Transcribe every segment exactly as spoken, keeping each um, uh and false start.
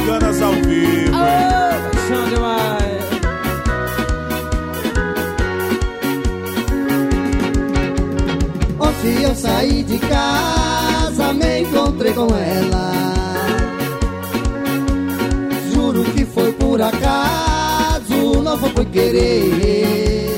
bacanas ao vivo, hein? Paixão demais. Ontem eu saí de casa, me encontrei com ela. Juro que foi por acaso, não foi por querer.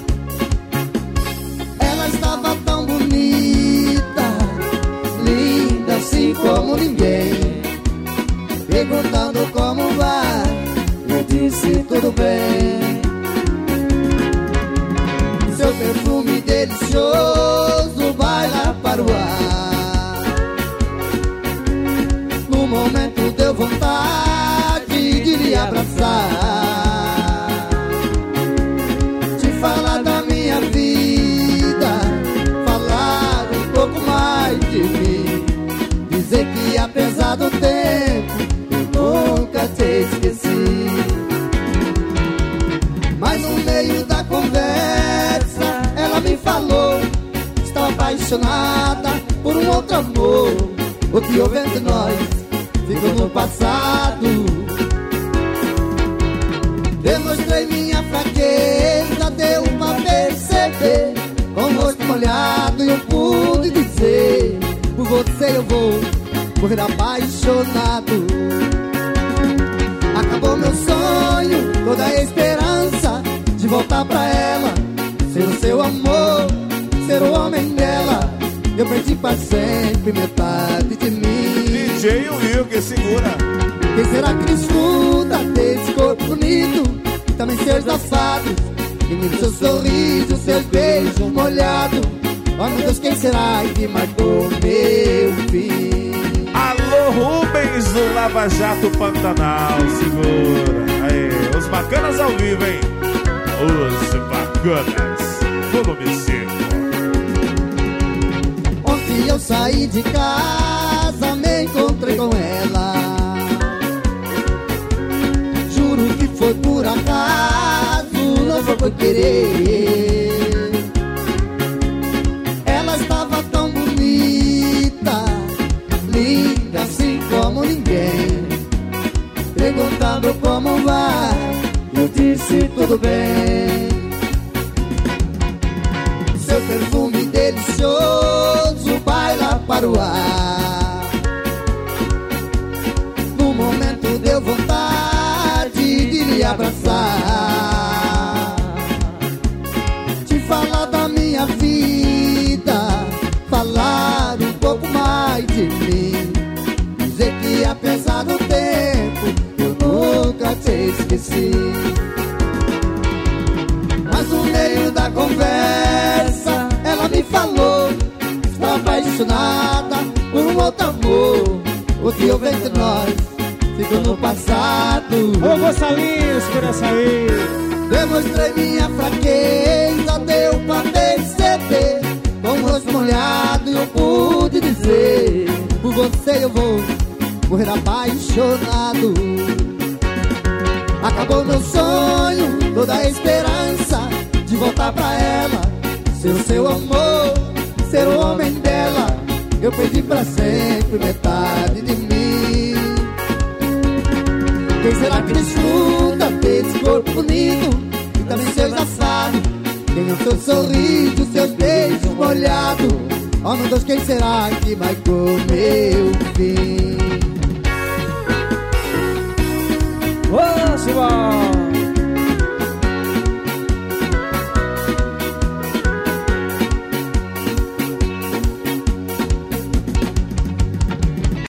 Ela estava tão bonita, linda assim como ninguém. Perguntando como vai, eu disse tudo bem. Seu perfume delicioso baila para o ar. No momento deu vontade de lhe abraçar, de falar da minha vida, falar um pouco mais de mim, dizer que apesar do tempo eu nunca te esqueci. Mas no meio da conversa ela me falou, estava apaixonada por um outro amor. O que houve entre nós ficou no passado. Demonstrei minha fraqueza, deu pra perceber. Com o rosto molhado eu pude dizer, por você eu vou morrer apaixonado. Acabou meu sonho, toda a esperança de voltar pra ela, ser o seu amor, ser o homem dela. Eu perdi pra sempre metade de mim. D J Will que segura. Quem será que desfruta desse corpo bonito, também seus safado, e seu sorriso, seus beijos molhados? Oh meu Deus, quem será que marcou meu fim? Alô, Rubens do Lava Jato Pantanal, segura. Aí, os bacanas ao vivo, hein? Os bacanas, volume cinco. Ontem eu saí de casa, me encontrei com ela. Juro que foi por acaso, não foi por querer. Ela estava tão bonita, linda assim como ninguém. Perguntando como vai, eu disse tudo bem. Seu perfume delicioso baila para o ar. No momento deu vontade de lhe abraçar, de falar da minha vida, falar um pouco mais de mim, dizer que apesar do tempo eu nunca te esqueci. Mas no meio da conversa ela me falou, está apaixonada por um outro amor. O que houve entre nós ficou no passado. Ô Gonçalinhos, por essa aí. Demonstrei minha fraqueza, deu pra perceber. Com o rosto molhado eu pude dizer, por você eu vou morrer apaixonado. Acabou meu sonho, toda a esperança de voltar pra ela, ser o seu amor, ser o homem dela. Eu perdi pra sempre metade de mim. Quem será que desfruta desse corpo bonito, e também seus assados, tem o seu sorriso, seus beijos molhados? Oh meu Deus, quem será que marcou meu fim? Vamos embora.